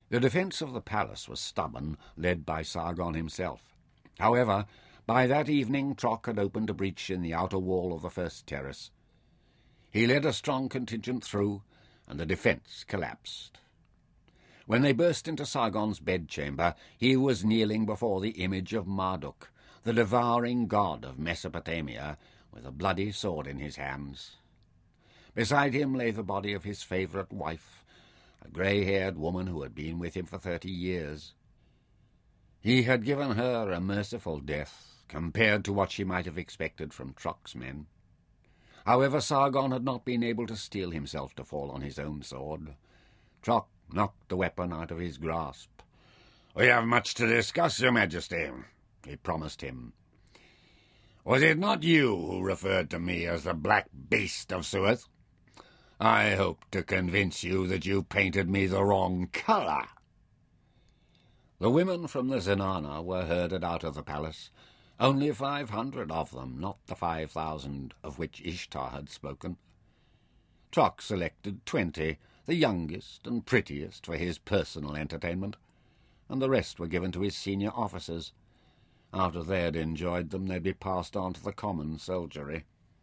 The defence of the palace was stubborn, led by Sargon himself. However, by that evening Trok had opened a breach in the outer wall of the first terrace. He led a strong contingent through, and the defence collapsed. When they burst into Sargon's bedchamber, he was kneeling before the image of Marduk, the devouring god of Mesopotamia, with a bloody sword in his hands. Beside him lay the body of his favourite wife, a grey-haired woman who had been with him for 30 years. He had given her a merciful death, compared to what she might have expected from Trok's men. However, Sargon had not been able to steel himself to fall on his own sword. Trok knocked the weapon out of his grasp. "We have much to discuss, Your Majesty," he promised him. "Was it not you who referred to me as the Black Beast of Suez? I hope to convince you that you painted me the wrong colour." The women from the Zenana were herded out of the palace, only 500 of them, not the 5,000 of which Ishtar had spoken. Trok selected 20, the youngest and prettiest, for his personal entertainment, and the rest were given to his senior officers. After they had enjoyed them, they'd be passed on to the common soldiery.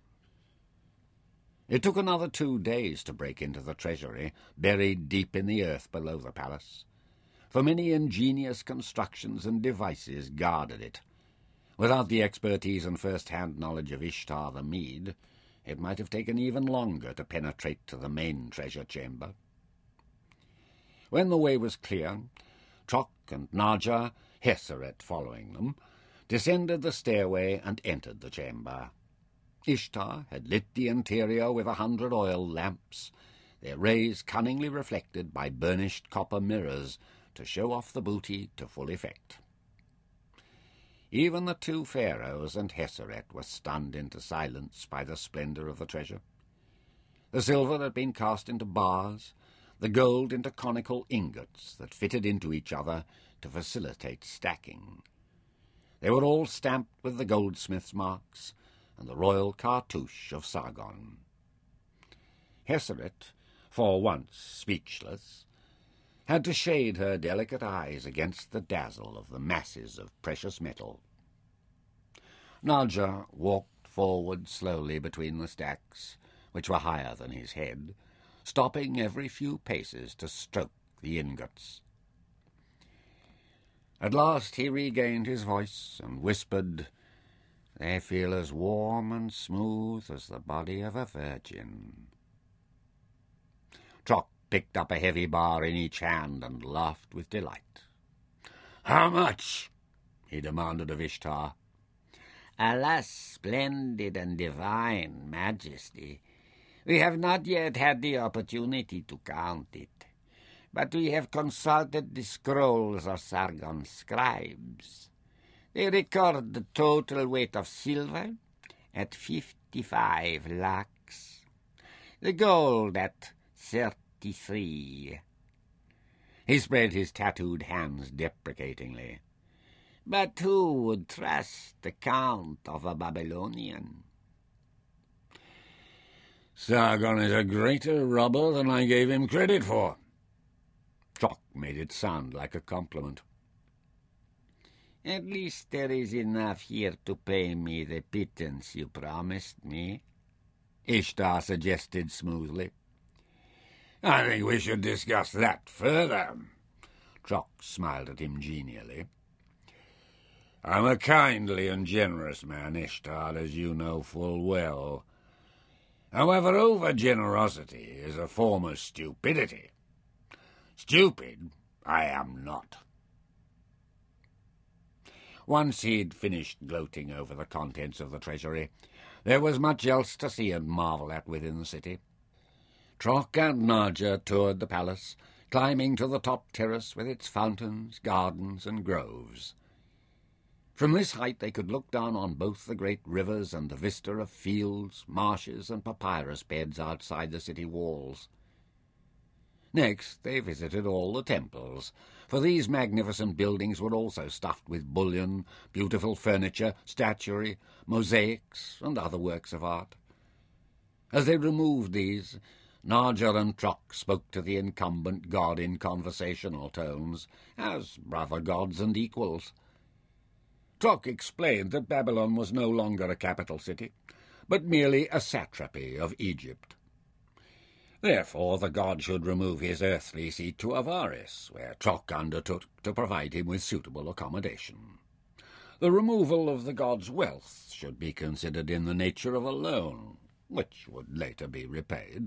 It took another 2 days to break into the treasury, buried deep in the earth below the palace, for many ingenious constructions and devices guarded it. Without the expertise and first-hand knowledge of Ishtar the Mede, it might have taken even longer to penetrate to the main treasure chamber. When the way was clear, Trok and Naja, Heseret following them, descended the stairway and entered the chamber. Ishtar had lit the interior with 100 oil lamps, their rays cunningly reflected by burnished copper mirrors to show off the booty to full effect. Even the 2 pharaohs and Heseret were stunned into silence by the splendour of the treasure. The silver had been cast into bars, the gold into conical ingots that fitted into each other to facilitate stacking. They were all stamped with the goldsmith's marks and the royal cartouche of Sargon. Heseret, for once speechless, had to shade her delicate eyes against the dazzle of the masses of precious metal. Naja walked forward slowly between the stacks, which were higher than his head, stopping every few paces to stroke the ingots. At last he regained his voice and whispered, "They feel as warm and smooth as the body of a virgin." Trok picked up a heavy bar in each hand and laughed with delight. "How much?" he demanded of Ishtar. "Alas, splendid and divine Majesty, we have not yet had the opportunity to count it, but we have consulted the scrolls of Sargon's scribes. They record the total weight of silver at 55 lakhs, the gold at 33. He spread his tattooed hands deprecatingly. But who would trust the count of a Babylonian? "Sargon is a greater robber than I gave him credit for." Trok made it sound like a compliment. "At least there is enough here to pay me the pittance you promised me," Ishtar suggested smoothly. "I think we should discuss that further." Trok smiled at him genially. "I'm a kindly and generous man, Ishtar, as you know full well. However, over-generosity is a form of stupidity. Stupid I am not." Once he'd finished gloating over the contents of the treasury, there was much else to see and marvel at within the city. Trok and Naja toured the palace, climbing to the top terrace with its fountains, gardens, and groves. From this height they could look down on both the great rivers and the vista of fields, marshes, and papyrus beds outside the city walls. Next they visited all the temples, for these magnificent buildings were also stuffed with bullion, beautiful furniture, statuary, mosaics, and other works of art. As they removed these, Narja and Trok spoke to the incumbent god in conversational tones, as brother gods and equals. Trok explained that Babylon was no longer a capital city, but merely a satrapy of Egypt. Therefore the god should remove his earthly seat to Avaris, where Trok undertook to provide him with suitable accommodation. The removal of the god's wealth should be considered in the nature of a loan, which would later be repaid.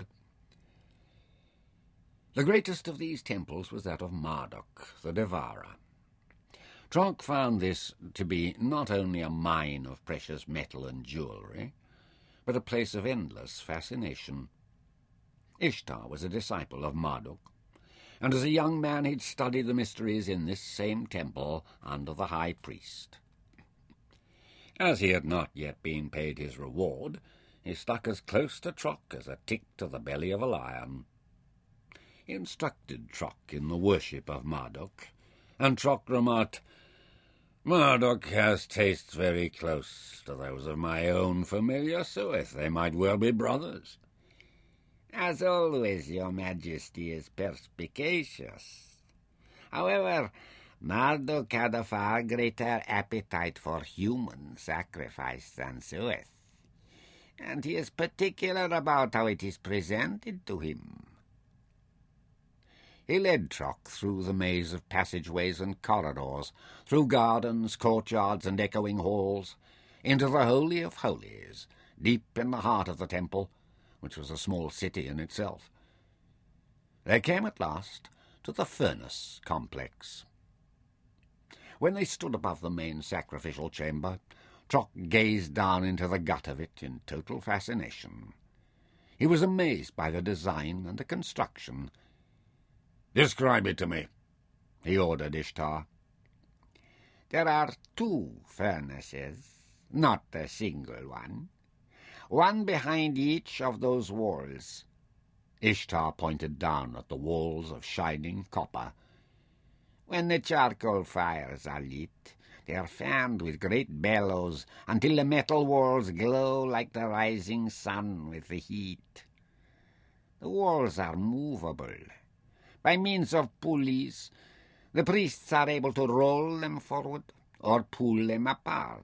The greatest of these temples was that of Marduk, the devourer. Trok found this to be not only a mine of precious metal and jewellery, but a place of endless fascination. Ishtar was a disciple of Marduk, and as a young man he'd studied the mysteries in this same temple under the high priest. As he had not yet been paid his reward, he stuck as close to Trok as a tick to the belly of a lion. He instructed Trok in the worship of Marduk, and Trok remarked, "Marduk has tastes very close to those of my own familiar Sueth. They might well be brothers." "As always, your majesty is perspicacious. However, Marduk had a far greater appetite for human sacrifice than Sueth, and he is particular about how it is presented to him." He led Trok through the maze of passageways and corridors, through gardens, courtyards, and echoing halls, into the Holy of Holies, deep in the heart of the temple, which was a small city in itself. They came at last to the furnace complex. When they stood above the main sacrificial chamber, Trok gazed down into the gut of it in total fascination. He was amazed by the design and the construction. "Describe it to me," he ordered Ishtar. "There are 2 furnaces, not a single one behind each of those walls." Ishtar pointed down at the walls of shining copper. "When the charcoal fires are lit, they are fanned with great bellows until the metal walls glow like the rising sun with the heat. The walls are movable. By means of pulleys, the priests are able to roll them forward or pull them apart."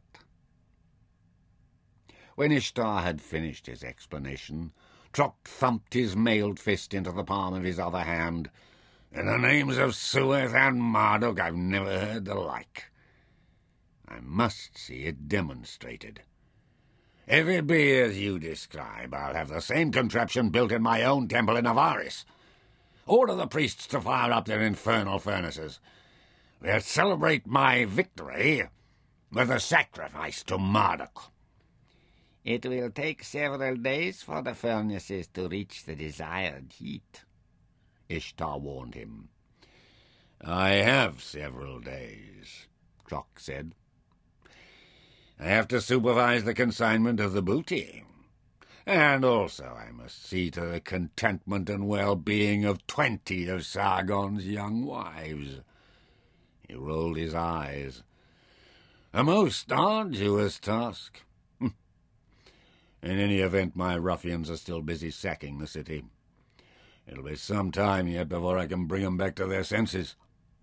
When Ishtar had finished his explanation, Trok thumped his mailed fist into the palm of his other hand. "In the names of Sueth and Marduk, I've never heard the like. I must see it demonstrated. If it be as you describe, I'll have the same contraption built in my own temple in Avaris. Order the priests to fire up their infernal furnaces. We'll celebrate my victory with a sacrifice to Marduk." "It will take several days for the furnaces to reach the desired heat," Ishtar warned him. "I have several days," Trok said. "I have to supervise the consignment of the booty. And also I must see to the contentment and well-being of 20 of Sargon's young wives." He rolled his eyes. "A most arduous task. In any event, my ruffians are still busy sacking the city. It'll be some time yet before I can bring 'em back to their senses."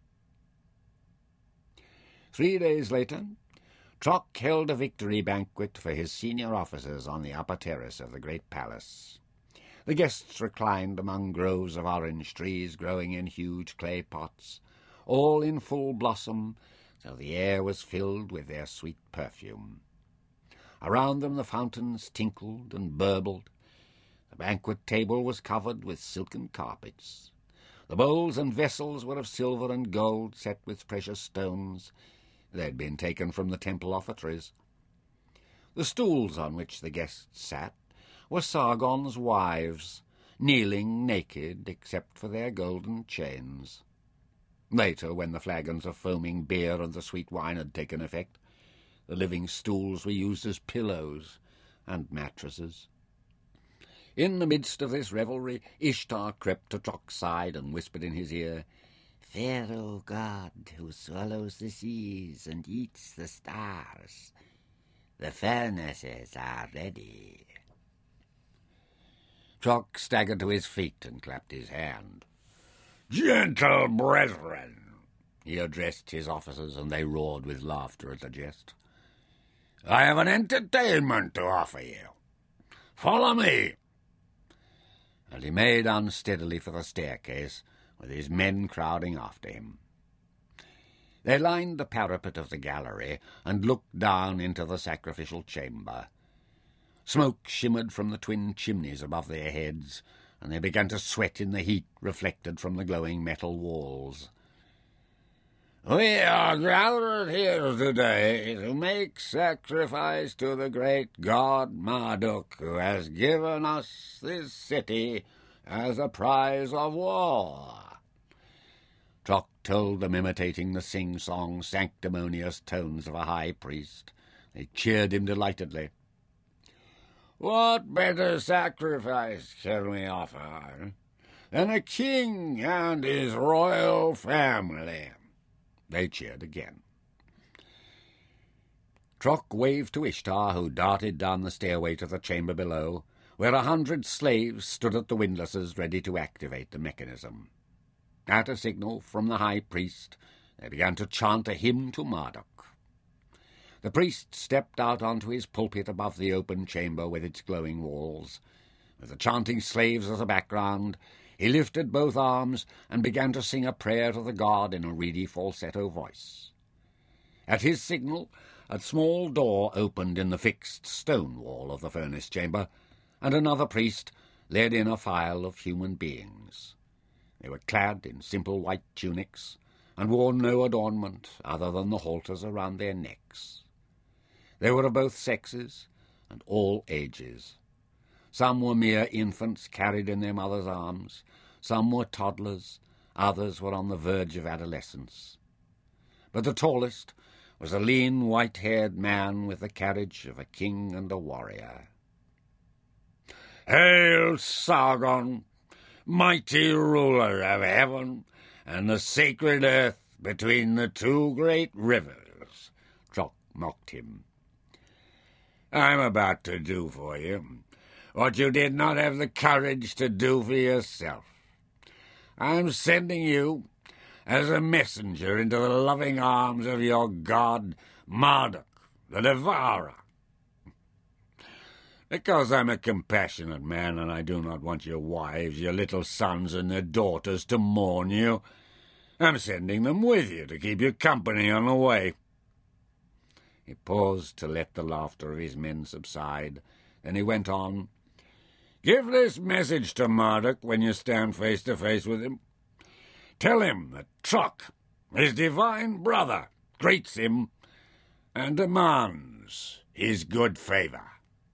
3 days later, Trok held a victory banquet for his senior officers on the upper terrace of the great palace. The guests reclined among groves of orange trees growing in huge clay pots, all in full blossom, so the air was filled with their sweet perfume. Around them the fountains tinkled and burbled. The banquet table was covered with silken carpets. The bowls and vessels were of silver and gold set with precious stones. They had been taken from the temple offertories. The stools on which the guests sat were Sargon's wives, kneeling naked except for their golden chains. Later, when the flagons of foaming beer and the sweet wine had taken effect, the living stools were used as pillows and mattresses. In the midst of this revelry, Ishtar crept to Trok's side and whispered in his ear, "Pharaoh god who swallows the seas and eats the stars, the furnaces are ready." Trock staggered to his feet and clapped his hand. "Gentle brethren," he addressed his officers, and they roared with laughter at the jest. "I have an entertainment to offer you. Follow me." And he made unsteadily for the staircase, with his men crowding after him. They lined the parapet of the gallery and looked down into the sacrificial chamber. Smoke shimmered from the twin chimneys above their heads, and they began to sweat in the heat reflected from the glowing metal walls. "We are gathered here today to make sacrifice to the great god Marduk, who has given us this city as a prize of war." Trock told them, imitating the sing-song, sanctimonious tones of a high priest. They cheered him delightedly. "What better sacrifice can we offer than a king and his royal family?" They cheered again. Trock waved to Ishtar, who darted down the stairway to the chamber below, where 100 slaves stood at the windlasses ready to activate the mechanism. At a signal from the high priest, they began to chant a hymn to Marduk. The priest stepped out onto his pulpit above the open chamber with its glowing walls. With the chanting slaves as a background, he lifted both arms and began to sing a prayer to the god in a reedy falsetto voice. At his signal, a small door opened in the fixed stone wall of the furnace chamber, and another priest led in a file of human beings. They were clad in simple white tunics, and wore no adornment other than the halters around their necks. They were of both sexes and all ages. Some were mere infants carried in their mothers' arms, some were toddlers, others were on the verge of adolescence. But the tallest was a lean, white-haired man with the carriage of a king and a warrior. "Hail, Sargon, mighty ruler of heaven and the sacred earth between the two great rivers," Trock mocked him. "I'm about to do for you what you did not have the courage to do for yourself. I'm sending you as a messenger into the loving arms of your god Marduk, the Devourer. Because I'm a compassionate man, and I do not want your wives, your little sons and their daughters to mourn you, I'm sending them with you to keep you company on the way." He paused to let the laughter of his men subside. Then he went on. "Give this message to Marduk when you stand face to face with him. Tell him that Trock, his divine brother, greets him and demands his good favour."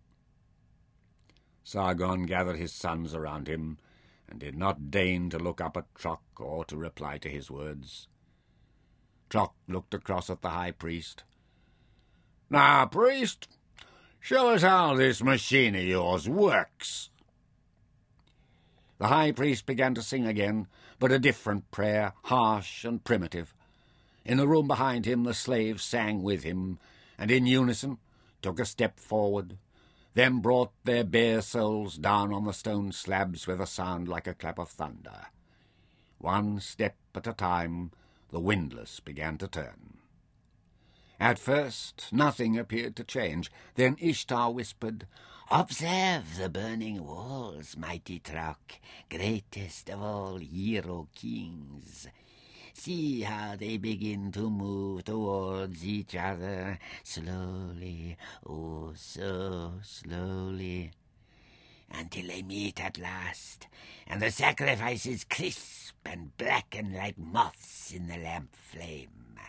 Sargon gathered his sons around him and did not deign to look up at Trock or to reply to his words. Trock looked across at the high priest. "Now, priest, show us how this machine of yours works." The high priest began to sing again, but a different prayer, harsh and primitive. In the room behind him the slaves sang with him, and in unison took a step forward, then brought their bare soles down on the stone slabs with a sound like a clap of thunder. One step at a time, the windlass began to turn. At first nothing appeared to change. Then Ishtar whispered, "Observe the burning walls, mighty Trock, greatest of all hero kings. See how they begin to move towards each other, slowly, oh so slowly, until they meet at last, and the sacrifices crisp and blacken like moths in the lamp flame."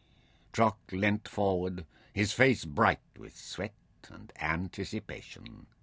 Trock leant forward, his face bright with sweat and anticipation.